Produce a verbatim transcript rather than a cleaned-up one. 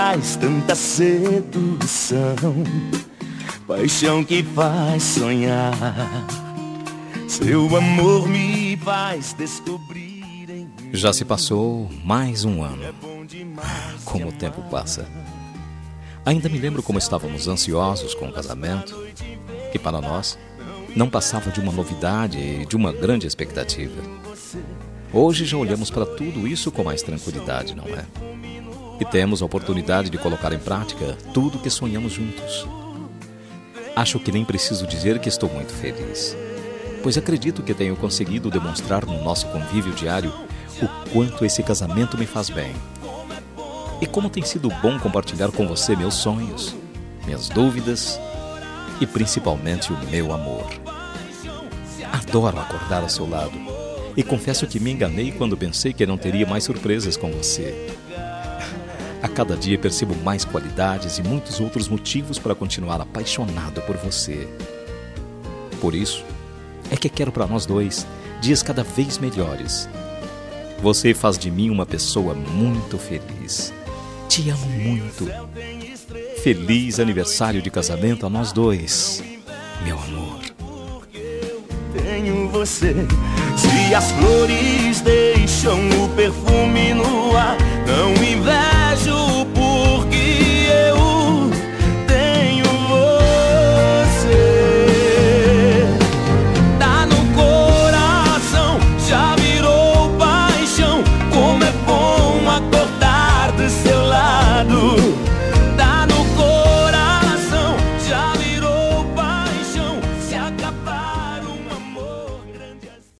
traz tanta sedução, paixão que faz sonhar. Seu amor me faz descobrir em mim. Já se passou mais um ano. Como o tempo passa. Ainda me lembro como estávamos ansiosos com o casamento, que para nós não passava de uma novidade e de uma grande expectativa. Hoje já olhamos para tudo isso com mais tranquilidade, não é? E temos a oportunidade de colocar em prática tudo o que sonhamos juntos. Acho que nem preciso dizer que estou muito feliz, pois acredito que tenho conseguido demonstrar no nosso convívio diário o quanto esse casamento me faz bem. E como tem sido bom compartilhar com você meus sonhos, minhas dúvidas e principalmente o meu amor. Adoro acordar ao seu lado e confesso que me enganei quando pensei que não teria mais surpresas com você. A cada dia percebo mais qualidades e muitos outros motivos para continuar apaixonado por você. Por isso, é que quero para nós dois dias cada vez melhores. Você faz de mim uma pessoa muito feliz. Te amo muito. Feliz aniversário de casamento a nós dois, meu amor. Tenho você, se as flores de